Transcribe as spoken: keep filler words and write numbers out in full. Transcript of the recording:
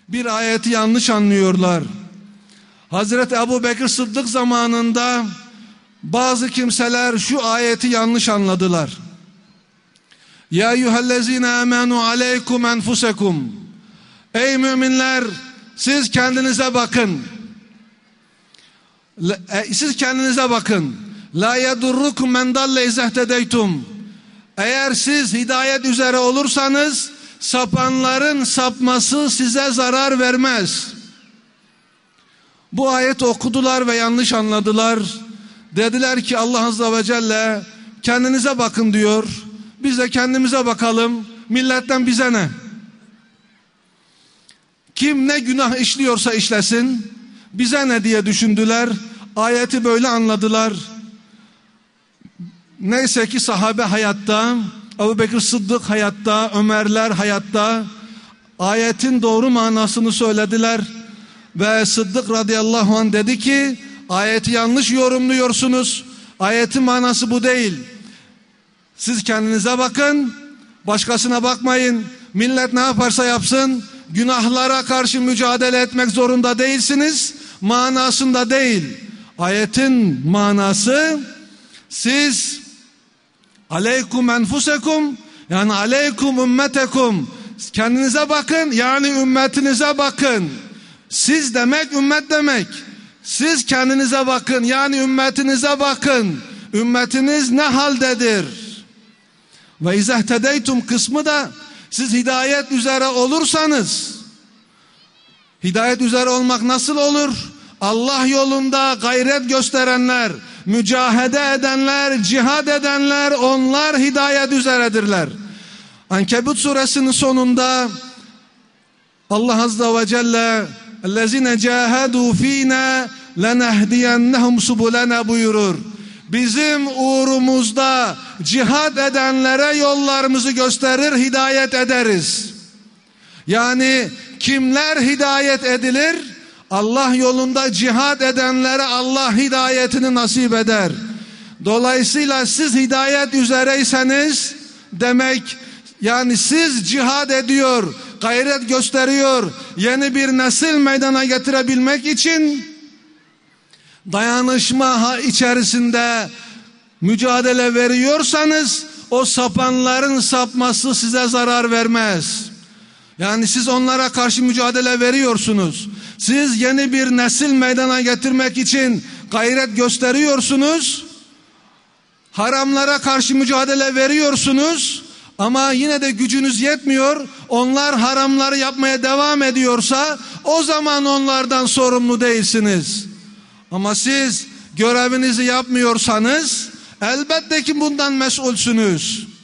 bir ayeti yanlış anlıyorlar. Hazreti Ebu Bekir Sıddık zamanında bazı kimseler şu ayeti yanlış anladılar. Ya eyyühellezine amenu aleykum enfusekum. Ey müminler, siz kendinize bakın. Siz kendinize bakın. La yedurrukum men dalle izehtedeytum. Eğer siz hidayet üzere olursanız sapanların sapması size zarar vermez. Bu ayeti okudular ve yanlış anladılar. Dediler ki Allah Azze ve Celle kendinize bakın diyor. Biz de kendimize bakalım. Milletten bize ne? Kim ne günah işliyorsa işlesin. Bize ne diye düşündüler. Ayeti böyle anladılar. Neyse ki sahabe hayatta, Ebu Bekir Sıddık hayatta, Ömerler hayatta ayetin doğru manasını söylediler. Ve Sıddık radıyallahu anh dedi ki ayeti yanlış yorumluyorsunuz. Ayetin manası bu değil. Siz kendinize bakın, başkasına bakmayın. Millet ne yaparsa yapsın, günahlara karşı mücadele etmek zorunda değilsiniz. Manasında değil. Ayetin manası siz aleykum enfusekum, yani aleykum ümmetekum, kendinize bakın, yani ümmetinize bakın. Siz demek ümmet demek. Siz kendinize bakın, yani ümmetinize bakın. Ümmetiniz ne haldedir? Ve izehtedeytum kısmı da siz hidayet üzere olursanız, hidayet üzere olmak nasıl olur? Allah yolunda gayret gösterenler, mücahede edenler, cihad edenler, onlar hidayet üzeredirler. Ankebut suresinin sonunda Allah Azze ve Celle اَلَّذِينَ جَاهَدُوا ف۪ينَا لَنَهْدِيَنَّهُمْ سُبُلَنَا buyurur. Bizim uğrumuzda cihad edenlere yollarımızı gösterir, hidayet ederiz. Yani kimler hidayet edilir? Allah yolunda cihad edenlere Allah hidayetini nasip eder. Dolayısıyla siz hidayet üzereyseniz demek, yani siz cihad ediyor, gayret gösteriyor, yeni bir nesil meydana getirebilmek için dayanışma içerisinde mücadele veriyorsanız o sapanların sapması size zarar vermez. Yani siz onlara karşı mücadele veriyorsunuz. Siz yeni bir nesil meydana getirmek için gayret gösteriyorsunuz. Haramlara karşı mücadele veriyorsunuz. Ama yine de gücünüz yetmiyor. Onlar haramları yapmaya devam ediyorsa o zaman onlardan sorumlu değilsiniz. Ama siz görevinizi yapmıyorsanız elbette ki bundan mesulsünüz.